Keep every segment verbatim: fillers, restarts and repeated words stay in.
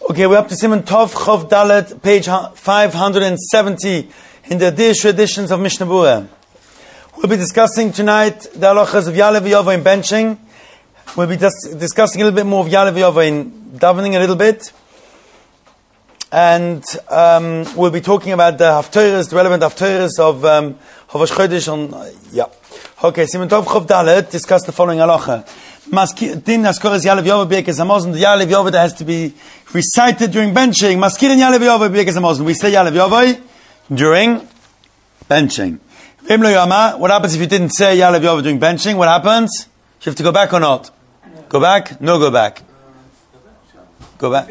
Okay, we're up to Simon Tov Chov Dalet, page five hundred seventy in the Dish editions of Mishnah Berurah. We'll be discussing tonight the halachas of Ya'aleh v'Yavo in benching. We'll be dis- discussing a little bit more of Ya'aleh v'Yavo in davening a little bit. And um, we'll be talking about the haftorahs, the relevant haftorahs of um, Rosh Chodesh on, uh, yeah. Okay, Simon Tov Chov Dalet discuss the following halacha. Din Askoras Ya'aleh v'Yavo b'Birkas Hamazon, the Ya'aleh v'Yavo that has to be recited during benching. Maskirin Ya'aleh v'Yavo b'Birkas Hamazon. We say Ya'aleh v'Yavo during benching. What happens if you didn't say Ya'aleh v'Yavo during benching? What happens? You have to go back or not? No. Go back? No, go back. Go back.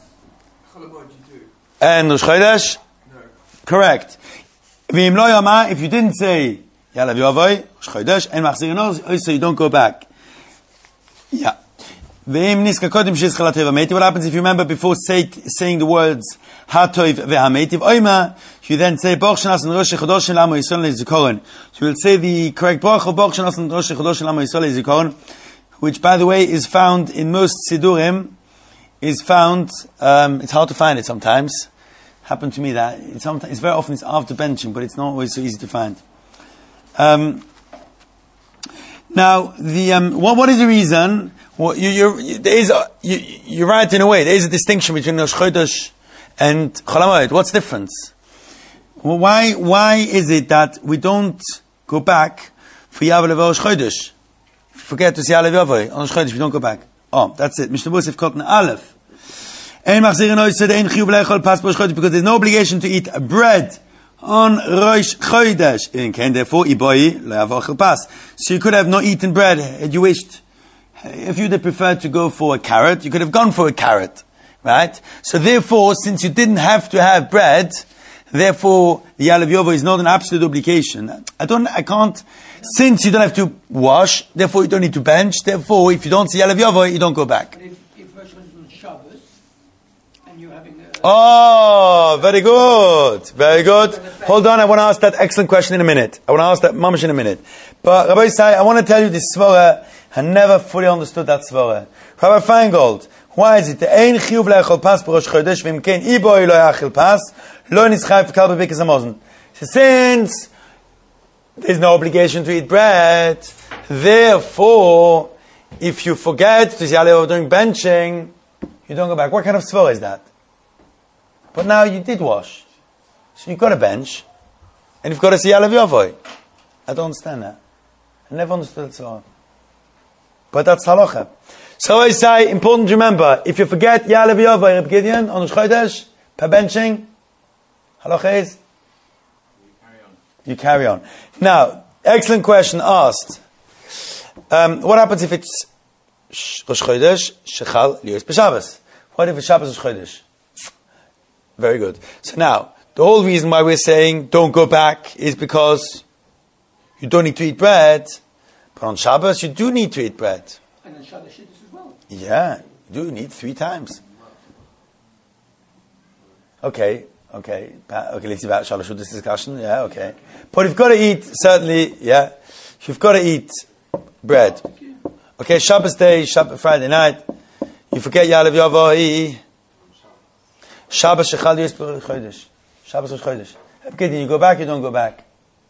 And Rosh Chodesh? No. Correct. If you didn't say Ya'aleh v'Yavo, Rosh Chodesh, and Machzirin, so you don't go back. Yeah. What happens if you remember before say, saying the words Hatov ve'Hameitiv Oima, you then say Baruch Shenasan Rosh Chodesh L'Amo Yisrael Le'Zikaron. So you will say the correct Baruch Baruch Shenasan Rosh Chodesh L'Amo Yisrael Le'Zikaron, which by the way is found in most Sidurim, is found, um, it's hard to find it sometimes. Happened to me that, it's, sometimes, it's very often it's after benching, but it's not always so easy to find. Um, Now, the um, what what is the reason? Well, you, you're, you, there is a, you, you're right in a way. There is a distinction between Rosh Chodesh and Chol HaMoed. What's the difference? Well, why why is it that we don't go back for Ya'aleh v'Rosh Chodesh? Forget to say Ya'aleh v'Yavo on Rosh Chodesh. We don't go back. Oh, that's it. Mishnah Berurah Katan Aleph. Because there's no obligation to eat bread on Rosh Chodesh. Therefore, so you could have not eaten bread had you wished. If you'd have preferred to go for a carrot, you could have gone for a carrot, right? So therefore, since you didn't have to have bread, therefore the Ya'aleh v'Yavo is not an absolute obligation. I don't, I can't. Since you don't have to wash, therefore you don't need to bench. Therefore, if you don't see Ya'aleh v'Yavo, you don't go back. If, if for instance Shabbos and you're having a Oh, very good. Very good. Hold on, I want to ask that excellent question in a minute. I want to ask that mamash in a minute. But Rabbi Isai, I want to tell you this svara, I never fully understood that svara. Rabbi Feingold, why is it? The ein chiyuv le'achol pas b'Rosh Chodesh v'im ken iboi lo yachil pas lo nitzchayv kal b'Birkas Hamazon. Since there's no obligation to eat bread, therefore, if you forget to say Ya'aleh during benching, you don't go back. What kind of svara is that? But now you did wash. So you've got a bench. And you've got to see Ya'aleh v'Yavo. I don't understand that. I never understood it so. But that's halacha. So I say, important to remember, if you forget Ya'aleh v'Yavo, Reb Gideon, on Rosh Chodesh, per benching, halacha is? You carry on. You carry on. Now, excellent question asked. Um, what happens if it's Rosh Chodesh, Shechal, Lios, B'Shabbos? What if it's Shabbos Rosh Chodesh? Very good. So now, the whole reason why we're saying don't go back is because you don't need to eat bread, but on Shabbos you do need to eat bread. And on Shabbos as well. Yeah, you do need three times. Okay, okay, okay. Let's see about Shabbos this discussion. Yeah, okay. But you've got to eat certainly. Yeah, you've got to eat bread. Okay, Shabbos day, Shabbos Friday night. You forget Ya'aleh v'Yavo. Shabbos Shechal Lios Rosh Chodesh. Shabbos Rosh Chodesh. Okay, you go back, you don't go back.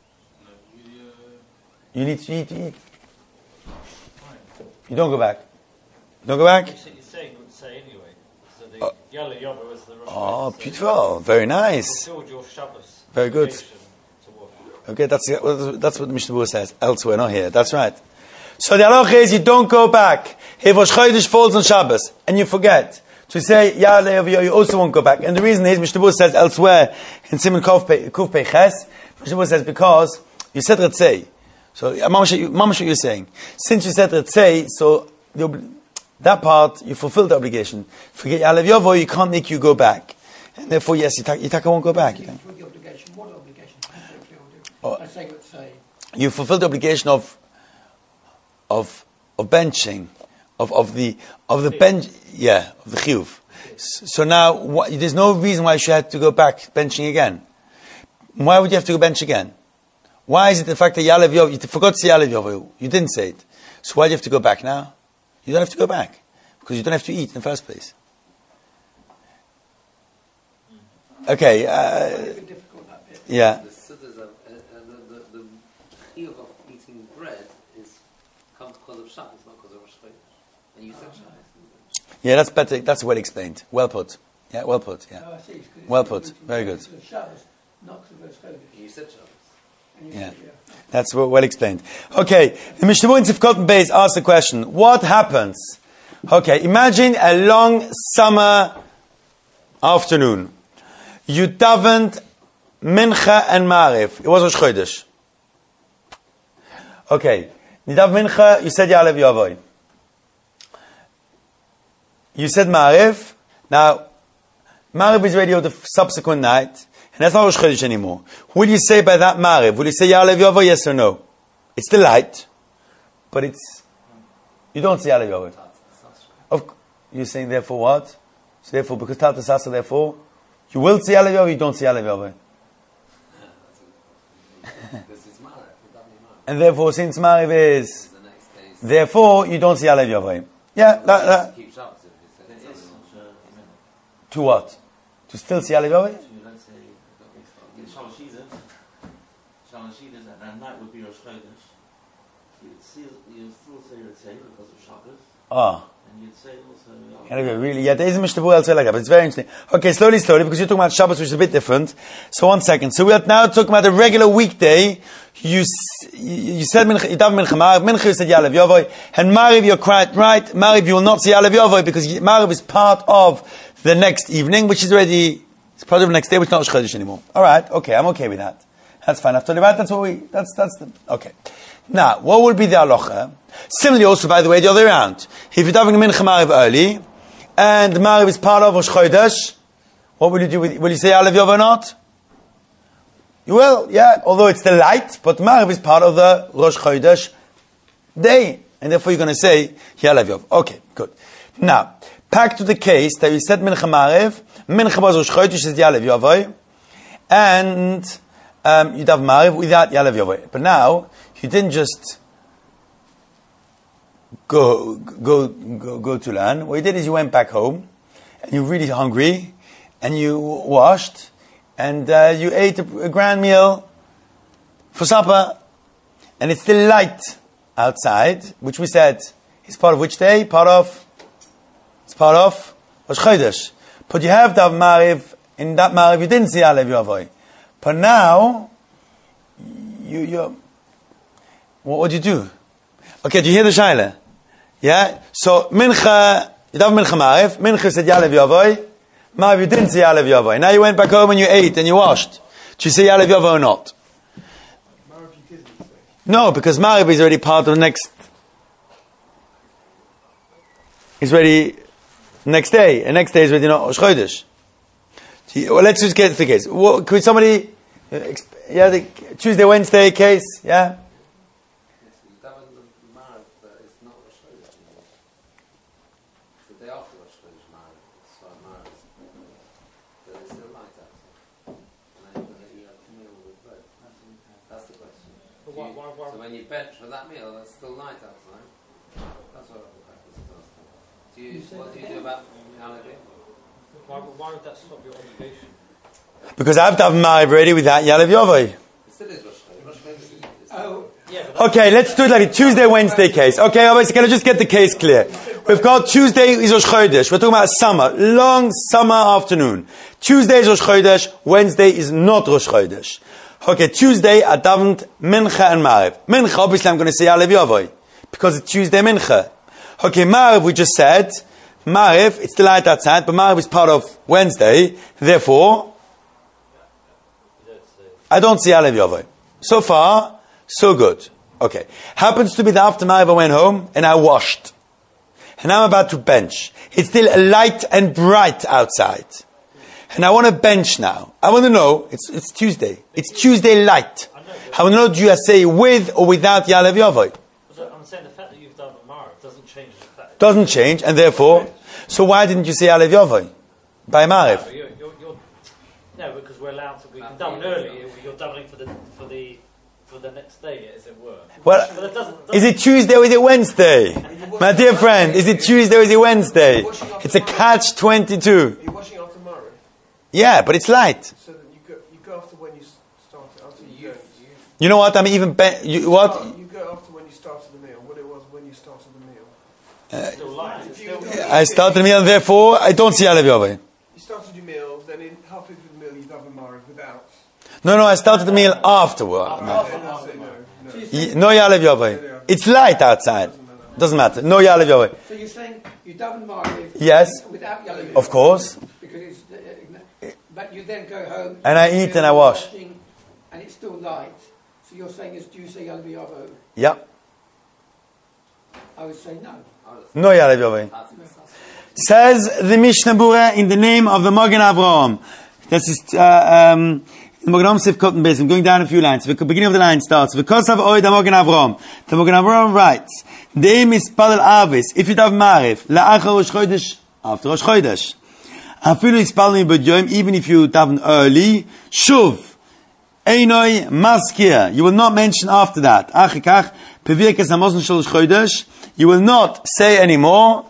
You need to eat, to eat. You don't go back. You don't go back? You're saying you would say anyway. So the Ya'aleh v'Yavo is the Rosh Oh, beautiful. Very nice. Very good. Okay, that's that's what the Mishnah Berurah says. Elsewhere, not here. That's right. So the halacha is you don't go back. If Rosh Chodesh falls on Shabbos and you forget to say Ya'aleh v'Yavo, you also won't go back. And the reason is, Mishnah Berurah says elsewhere in Simon Kuf Pei Ches, Mishnah Berurah says because you said Retzei. So, Mamash, what you're saying. Since you said Retzei, so the, that part, you fulfilled the obligation. Forget Ya'aleh v'Yavo, you can't make you go back. And therefore, yes, Yitaka won't go back. You, the obligation. What obligation? Oh, I say Retzei. You fulfilled the obligation of of of benching. Of, of the of the bench, yeah, of the chiyuv. So now, what, there's no reason why you should have to go back benching again. Why would you have to go bench again? Why is it the fact that Ya'aleh v'Yavo, you forgot to say Ya'aleh v'Yavo, you didn't say it. So why do you have to go back now? You don't have to go back because you don't have to eat in the first place. Okay. Uh, Very difficult, that bit. yeah. The siddhas of, uh, uh, the, the, the chiyuv of eating bread is comes because of Shabbos, not because of Rosh Chodesh. And you said Shabbos. Yeah, that's better. That's well explained. Well put. Yeah, well put. Yeah. Oh, I see. It's 'cause it's Well because put. it's Very good. because of Shabbos, not because of Rosh Chodesh. You said Shabbos. And you Yeah. said, yeah. That's well, well explained. Okay, the Mishnah Berurah in Sifkot Beis asks the question: what happens? Okay, imagine a long summer afternoon. You davened Mincha and Maariv. It was Rosh Chodesh. Okay, you davened Mincha. You said Ya'alev Yavoy. You said Maariv. Now, Maariv is already on the subsequent night, and that's not Rosh Chodesh anymore. Will you say by that Maariv? Will you say Ya'alev Yavoy? Yes or no? It's the light, but it's you don't say Ya'alev Yavoy. Of you're saying therefore what? So therefore, because Tata Sasa, therefore you will say Ya'alev Yavoy. You don't say Ya'alev Yavoy. Because it's Mara. It doesn't matter. And therefore, since Maariv is, The next day's. therefore you don't say Ya'alev Yavoy. Yeah, that, that, Keep Shabbos if you said it. to what? To still say Ya'alev Yavoy? Let's say, in Shalosh Eden, Shalosh Eden, and that night would be Rosh Chodesh. You'd still, you'd still say Ritzay because of Shabbos, Ah. and you'd say also. Anyway, really, yeah, there is a Mishnah Berurah elsewhere like that, but it's very interesting. Okay, slowly, slowly, because you're talking about Shabbos, which is a bit different. So one second. So we are now talking about a regular weekday. You s- you you said Mincha, you daven Mincha, Maariv, Mincha you said Ya'alev Yavoy, and Maariv you're quite right. Maariv you will not say Ya'alev Yavoy because Maariv is part of the next evening, which is already it's part of the next day, which is not Rosh Chodesh anymore. All right, okay, I'm okay with that. That's fine. After that, that's what we. That's that's the okay. Now, what would be the halacha? Similarly, also by the way, the other way around. If you're davening Mincha Maariv early, and Maariv is part of Rosh Chodesh, what will you do with? Will you say Ya'alev Yavoy or not? You will, yeah. Although it's the light, but Maariv is part of the Rosh Chodesh day, and therefore you're going to say Ya'alev Yavoy. Okay, good. Now, back to the case that you said Mincha Maariv, Mincha was Rosh Chodesh is Ya'alev Yavoy, and um, you have Maariv without Ya'alev Yavoy. But now you didn't just go go go go to learn. What you did is you went back home, and you're really hungry, and you washed, and uh, you ate a, a grand meal for supper, and it's still light outside, which we said is part of which day? Part of it's part of Rosh Chodesh. But you have that Maariv. In that Maariv, you didn't see Ya'alev Yavoy. But now, you you what would you do? Okay, do you hear the shaila? Yeah. So Mincha, you have Mincha Maariv. Mincha said Ya'alev Yavoy. Maariv, you didn't say Ya'alev Yavoy. Now you went back home and you ate and you washed. Do you say Ya'alev Yavoy or not? No, because Maariv is already part of the next. He's ready next day. And next day is already not Rosh Chodesh. Well, let's just get to the case. What, could somebody, uh, exp- yeah, the Tuesday, Wednesday case, yeah? Yes, you daven the Mara, but it's not Rosh Chodesh anymore. It's the day after Rosh Chodesh Mara. So Mara is, but it's still light outside. And then you're going to eat a meal with bread. That's the question. But why- You- why- why- So when you bench for that meal, that's still light outside. That's what I was asking. Do you, what do you do about Ya'alev? Why, why would that stop your obligation? Because I've done Maariv already without Ya'alev Yavoy. It still is Rosh Chodesh. Rosh Chodesh is Oh, Yeah, but Okay, let's do it like a Tuesday, Wednesday case. Okay, obviously, can I just get the case clear? We've got Tuesday is Rosh Chodesh. We're talking about summer, long summer afternoon. Tuesday is Rosh Chodesh. Wednesday is not Rosh Chodesh. Okay, Tuesday I davened Mincha and Maariv. Mincha, obviously, I'm going to say Ya'alev Yavoy because it's Tuesday Mincha. Okay, Maariv we just said. Maariv, it's the light outside, but Maariv is part of Wednesday. Therefore, I don't see Ya'alev Yavoy. So far, so good. Okay. Happens to be that after Maariv I went home and I washed. And I'm about to bench. It's still light and bright outside. And I want to bench now. I want to know, it's it's Tuesday. It's Tuesday light. I want to know, do you say with or without Ya'alev Yavoy? so I'm saying the fact that you've done Mara doesn't change the fact. Doesn't change, and therefore, so why didn't you say Ya'alev Yavoy? By Maariv. No, you're, you're, you're, no, because we're allowed to. We can double early. You're doubling for the for the for the next day, as it were. Well, But it doesn't. doesn't is it Tuesday or is it Wednesday? My dear friend, is it Tuesday or is it Wednesday? It's a catch twenty-two. Are you washing after Mara? Yeah, but it's light. So that you go, you go after when you s- started, after you go. You know what? I'm even be- you, what? Start- You go after when you started the meal, what it was when you started the meal. Still light. It's still I started the meal, and therefore I don't see Alev Yovai. You started your meal, then in halfway through the meal you daven Mariv without. No, no, I started the meal afterward. No, Then that's it, no, no. Y- no Yalev Yovai. It's light outside. Doesn't matter. No Yalev Yovai. So you're saying you daven Mariv Yes, without yellow of course. because it's, uh, but you then go home And I eat and I wash. washing, and it's still light. So you're saying is do you say yellow yavo? Yeah. I would say no. No Yalev Yovai. Says the Mishnah Berurah in the name of the Magen Avraham. This is uh, um, the Magen Avraham Sif Cotton Base. I'm going down a few lines. The beginning of the line starts. Because of Oid Magen Avraham. The Magen Avraham writes, the aim is Padel Avis. If you have Mariv, La'achar Rosh Chodesh, after Rosh Chodesh. Afilu Ispalmi B'Yom, even if you daven early, Shuv, Einoi Maskir. You will not mention after that. Achikach, Pevirkes Hamosn Shol Rosh Chodesh. You will not say anymore,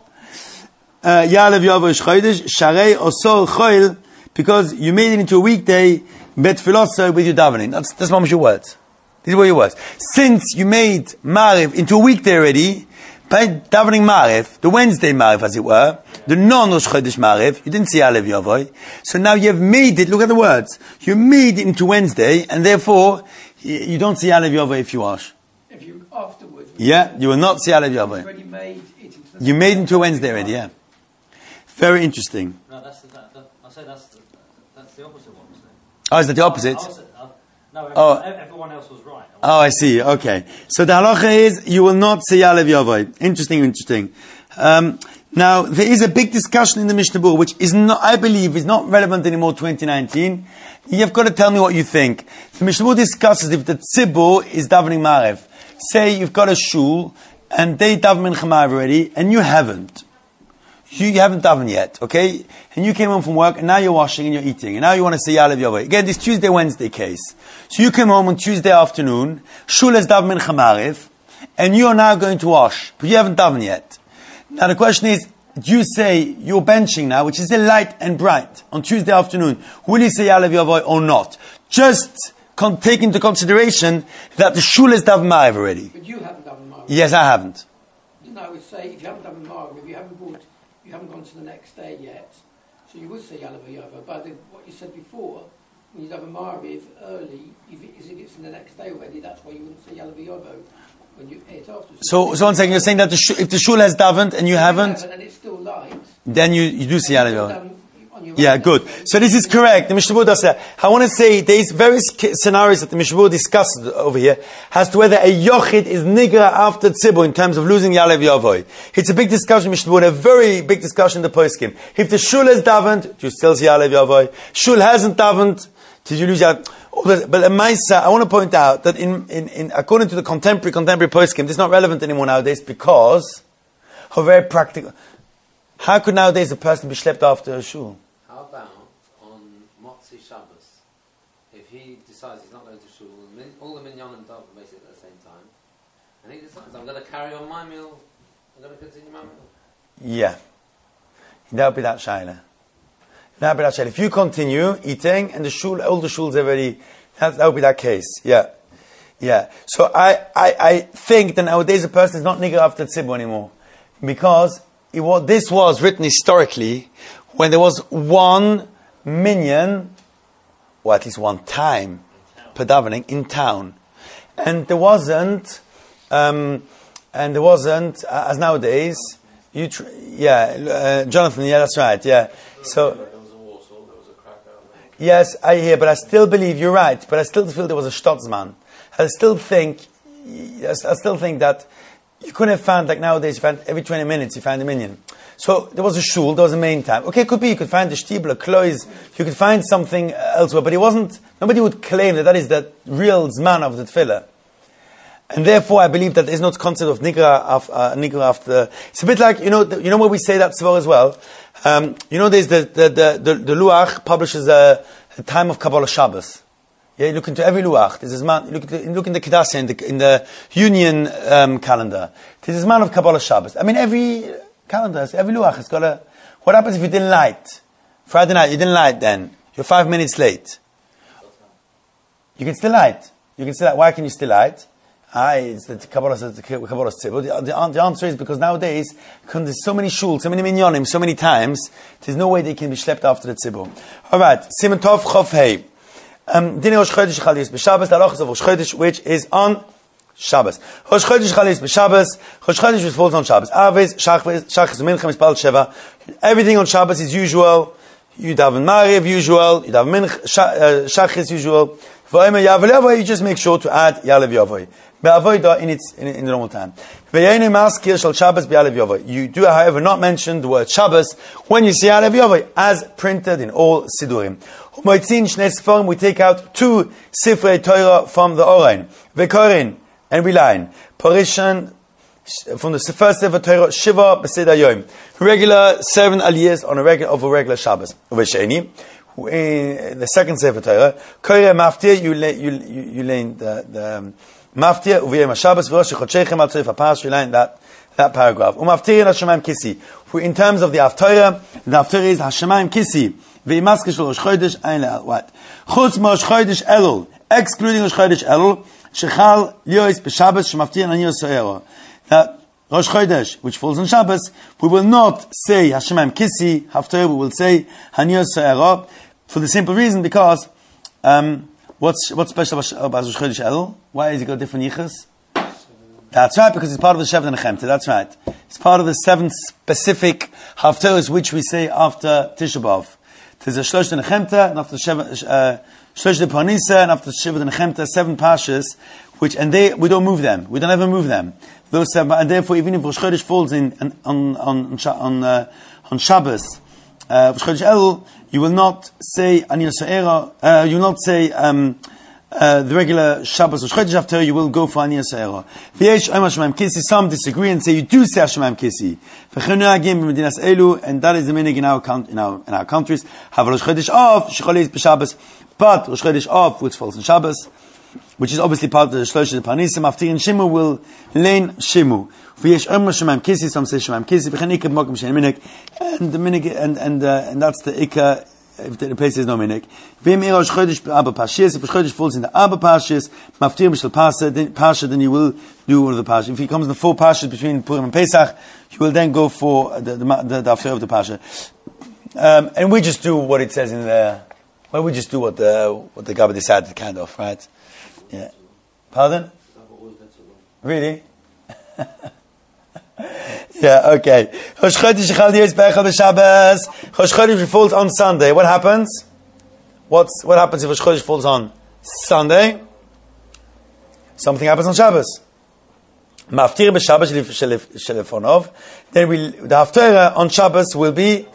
Ya'alev Yavo Rosh Chodesh, Sharei Osor Choil, because you made it into a weekday, Bet Filoso with your davening. That's, that's not your words. These were your words. Since you made Mariv into a weekday already, by davening Mariv, the Wednesday Mariv as it were, the non-Rosh Chodesh Mariv, you didn't see Alev Yavoi, so now you have made it, look at the words, you made it into Wednesday, and therefore, you, you don't see Alev Yavoi if you wash. If you afterwards. Yeah, you will not see Alev Yavoi. Already made it into the You made it into a Wednesday already, yeah. Very interesting. No, that's the, that, that, I say that's the, that's the opposite one. Isn't it? Oh, is that the opposite? I was- uh, no, everyone, Oh. everyone else was right. Oh, I see. Okay. So the halacha is you will not say Yalev Yavoi. Interesting, interesting. Um, now, there is a big discussion in the Mishnah Berurah, which is not, I believe, is not relevant anymore twenty nineteen. You've got to tell me what you think. The Mishnah Berurah discusses if the tzibur is davening Marev. Say you've got a shul, and they daven Mincha Marev already, and you haven't. You, you haven't davened yet, okay? And you came home from work, and now you're washing and you're eating, and now you want to say Yalev Yavoi. Again, this Tuesday, Wednesday case. So you came home on Tuesday afternoon, shul has daven Mincha Marev, and you are now going to wash, but you haven't davened yet. Now the question is, do you say you're benching now, which is still light and bright, on Tuesday afternoon, will you say Yalev Yavoi or not? Just con- take into consideration that the shul has daven Marev already. But you haven't daven Mariv. Yes, I haven't. Then I would say if you haven't daven Mariv, if you haven't brought, you haven't gone to the next day yet, so you would say Yalav Yavo. But the, what you said before, when you daven Mariv early, if, it, if it's in the next day already, that's why you wouldn't say Yalav Yavo when you ate after. So, so one second, you're saying that the shul, if the shul has davened and you haven't, And it's still light. then you, you do see Yalev Yavoi. Daven on your Yeah, own good. day. So this is correct. The Mishnah Berurah does that. I want to say there's various ca- scenarios that the Mishnah Berurah discusses over here as to whether a yochid is nigra after tzibur in terms of losing Yalev Yavoi. It's a big discussion, Mishnah Berurah, a very big discussion in the poskim. If the shul has davened, do you still see Yalev Yavoi? Shul hasn't davened, did you lose Yalev? But a Maisa, I want to point out that in, in, in according to the contemporary contemporary poskim, this is not relevant anymore nowadays because of very practical. How could nowadays a person be schlepped after a shul? How about on Motzi Shabbos? If he decides he's not going to shul, and min- all the minyanim daven basically at the same time, and he decides, I'm going to carry on my meal, I'm going to continue my meal. Yeah. That would be that shaila. That would be that shaila. If you continue eating and the shul, all the shuls already, that, that would be that case. Yeah. Yeah. So I, I, I think that nowadays a person is not nigger after tzibur anymore. Because it was, this was written historically when there was one minyan, or at least one time, per davening in town. And there wasn't, um, and there wasn't, uh, as nowadays, you tr- yeah, uh, Jonathan, yeah, that's right, yeah. So, yes, I hear, but I still believe you're right. But I still feel there was a Stotzman. I still think, I still think that you couldn't have found like nowadays. You find every twenty minutes you find a minion. So there was a shul, there was a main time. Okay, it could be you could find a shtibel, a klois, you could find something elsewhere, but it wasn't. Nobody would claim that that is the real zman of the tefillah. And therefore, I believe that there is no concept of nigra after. Uh, nigra after. It's a bit like you know, the, you know where we say that svor as well. Um, you know, there's the the the, the, the Luach publishes a, a time of Kabbalah Shabbos. Yeah, you look into every Luach. There's a man. You look, at the, you look in the Kedasia in the in the Union um, calendar. There's a man of Kabbalah Shabbos. I mean, every calendar, every Luach has got a. What happens if you didn't light Friday night? You didn't light then. You're five minutes late. You can still light. You can still light. Why can you still light? Ah, it's the Kabbalah says the Kabbalah tzibur. The, the, the answer is because nowadays, because there's so many shuls, so many minyanim, so many times, there's no way they can be schlepped after the tzibur. All right, Siman Tov Chof Hei. Um, Dini Rosh Chodesh Chal Yis B'Shabbos. The halachas of Rosh Chodesh, which is on Shabbos. Rosh Chodesh Chal Yis B'Shabbos. Rosh Chodesh which falls on Shabbos. Aves, Shachris, Shachris, Mincha, Mispal Sheva. Everything on Shabbos is usual. You daven Mariv usual. You daven Mincha, Shachris usual. V'omer Yavol Yavoi. You just make sure to add Yalev Yavoi. Be'avoida in its in, in the normal time. Ve'yenu maskir shel Shabbos be'alev Yavoi. You do, however, not mention the word Shabbos when you say Alev Yavoi, as printed in all Sidurim. Umoitzin shnei Sforim, we take out two Sifrei Torah from the Orain. Ve'korin, and we line. Parishan, from the first Sefer Torah, Shiva B'Seder Yom. Regular seven aliyahs on a regular, of a regular Shabbos. Ve'sheni, in the second Sefer Torah, Koreh Maftir, you lay, you, you, you lay the, the, um, Maftir uviyem haShabbos v'rosh chodshechem al tzorif haparash. We learn that that paragraph. Umaftirin hashemayim kisi. In terms of the Haftarah, the Haftarah is hashemayim kisi v'yimaske shel Rosh Chodesh ein le'al. What? Chutz ma Rosh Chodesh Elul, excluding Rosh Chodesh Elul, shechal liyos b'Shabbos shemaftirin ani yosoero. That Rosh Chodesh, which falls on Shabbos, we will not say hashemayim kisi Haftarah. We will say hani yosoero for the simple reason because. Um, What's what's special about Rosh Chodesh Elul? Why is it got different yichus? That's right, because it's part of the Shevet Nechemta. That's right. It's part of the seven specific haftarahs which we say after Tisha B'Av. There's a Shlosh Nechemta, and after Shevet uh, Shlosh Parnisa, and after Shevet Nechemta, seven pashas, which and they we don't move them. We don't ever move them. Those seven, and therefore, even if Rosh Chodesh falls in on on on on, uh, on Shabbos, uh, Rosh Chodesh Elul, you will not say Ani Yisrael. Uh, you will not say um, uh, the regular Shabbos or Chodesh after. You will go for Ani Yisrael. V'yesh Omer Shemaim Kisi. Some disagree and say you do say Shemaim Kisi. V'chenu agim b'medinas elu, and that is the minig in our in our in our countries. Have Rosh Chodesh Av shecholis b'Shabbos, but Rosh Chodesh Av which falls on Shabbos, which is obviously part of the Shlosh Parnisim. After in Shimu will lein Shimu. V'yesh Omer Shemaim Kisi. Some say Shemaim Kisi. V'chen ikad mokum shein minig, and the minig and and uh, and that's the ikah. If the place is no minik, v'im ir Rosh Chodesh Abba Pashis. If Rosh Chodesh falls in the Abba Pashis, maftir b'shel Pasha, then Pasha, then you will do one of the Pashas. If he comes in the four Pashas between Purim and Pesach, you will then go for the the the, the after of the Pasha. Um, and we just do what it says in the. Well, we just do what the what the Gabbai decided, kind of, right? Yeah. Pardon? Really? Yeah, okay. Rosh Chodesh Shechal Yis B'Echad B'Shabbos. Rosh Chodesh falls on Sunday. What happens? What's what happens if Rosh Chodesh falls on Sunday? Something happens on Shabbos. Maftir b'Shabbos shelefonov. Then we the Haftarah on Shabbos will be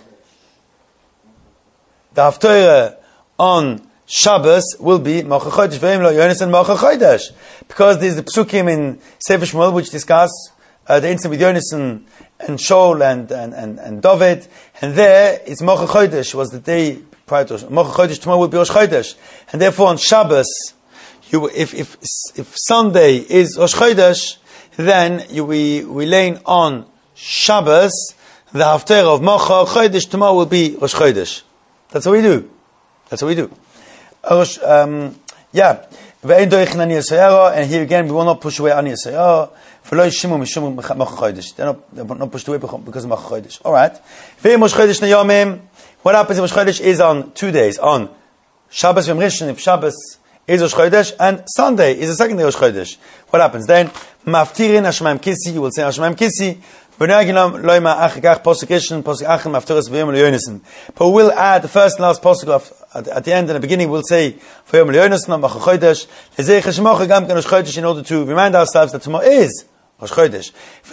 the Haftarah on Shabbos will be Mocha Chodesh V'Im Lo Yonis and Mocha Chodesh, because there's the psukim in Sefer Shmuel which discuss Uh, the incident with Yonasan and Shaul and, and, and, and David, and there it's Mocha Chodesh, was the day prior to Mocha Chodesh. Tomorrow will be Rosh Chodesh, and therefore on Shabbos, you, if if if Sunday is Rosh Chodesh, then you, we we lay on Shabbos the Haftarah of Mocha Chodesh. Tomorrow will be Rosh Chodesh. That's what we do. That's what we do. Um, yeah, and here again we will not push away Ani Yisrael. They're not, they're not pushed away because of Mocha Chodesh. All right. What happens if Rosh Chodesh is on two days? On Shabbos Yom Rishon, if Shabbos is Rosh Chodesh, and Sunday is the second day of Rosh Chodesh. What happens then? Maftirin Hashemayim Kisi. You will say Hashemayim Kisi. But we'll add the first and last posuk of at, at the end and the beginning. We'll say for Yom Le'Yonasan Mocha Chodesh in order to remind ourselves that tomorrow is Rosh Chodesh.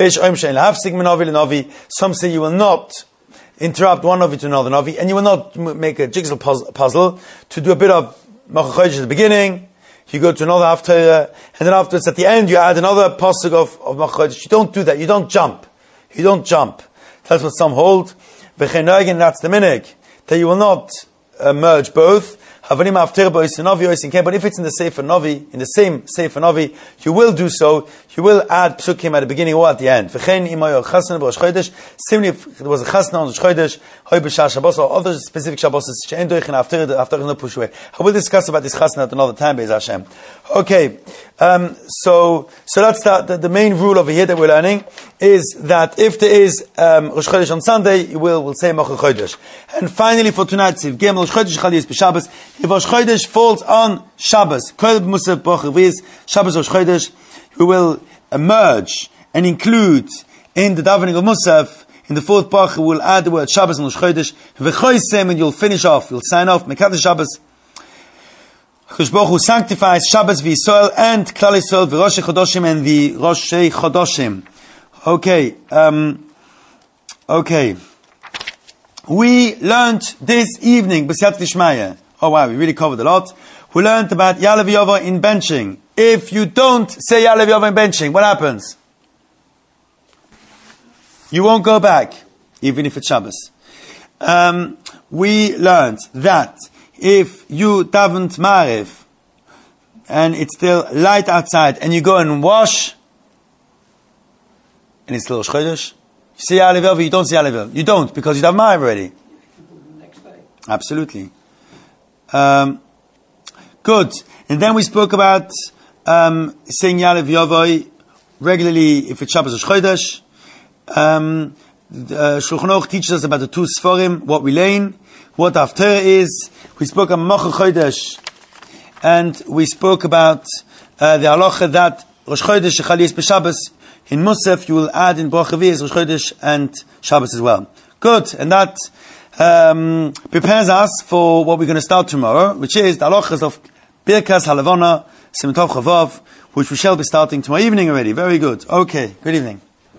Some say you will not interrupt one Navi to another Navi, and you will not make a jigsaw puzzle to do a bit of Mocha Chodesh at the beginning. You go to another Haftarah, and then afterwards at the end you add another pasuk of, of Mocha Chodesh. You don't do that. You don't jump. You don't jump. That's what some hold. And that's the minig, that you will not uh, merge both. Havanim after bois novi ois in ken. But if it's in the Sefer Novi, in the same Sefer Novi, you will do so. You will add psukim at the beginning or at the end. V'chein imoyo chasna b'rosh chodesh. Similarly, if there was a chasna on Rosh Chodesh, hoy b'shar Shabbos, or other specific Shabbos, she'en doich and after after no push away. I will discuss about this chasna at another time, Be'ez Hashem. Okay, um, so so that's the, the the main rule over here that we're learning is that if there is um, Rosh Chodesh on Sunday, you will will say Mochel Chodesh. And finally, for tonight, if Gem Rosh Chodesh Chal Yis b'Shabbos, if Rosh Chodesh falls on Shabbos, Kol Musaf Bocher Viz Shabbos Rosh Chodesh, we will merge and include in the davening of Musaf, in the fourth bracha, we'll add the word Shabbos and Rosh Chodesh. V'choisem, and you'll finish off, you'll sign off, Mekadosh Shabbos. Chosh Baruch Hu sanctifies Shabbos v'Yisrael and Klal Yisrael v'Rosh Chodoshim and the Rosh Chodoshim. Okay, um, okay. We learned this evening, B'siyat Lishmaya. Oh wow, we really covered a lot. We learned about Ya'aleh V'Yavo in benching. If you don't say Ya'aleh V'Yavo in benching, what happens? You won't go back, even if it's Shabbos. Um, we learned that if you davened Maariv, and it's still light outside, and you go and wash, and it's still Rosh Chodesh, you say Ya'aleh V'Yavo, you don't say Ya'aleh V'Yavo. You don't, because you have Maariv already. Next day. Absolutely. Um, good. And then we spoke about um, saying Ya'aleh V'Yavo regularly if it's Shabbos or Chodesh. Um, uh, Shulchan Aruch teaches us about the two Sforim, what we learn, what Haftarah is. We spoke about Mochel Chodesh, and we spoke about uh, the halacha that Rosh Chodesh Chal Yis b'Shabbos in Musaf you will add in Bracha Viz Rosh Chodesh and Shabbos as well. Good, and that um, prepares us for what we're going to start tomorrow, which is the halachas of Birkas Halavona Siman Tov Chavav, which we shall be starting tomorrow evening already. Very good. Okay, good evening.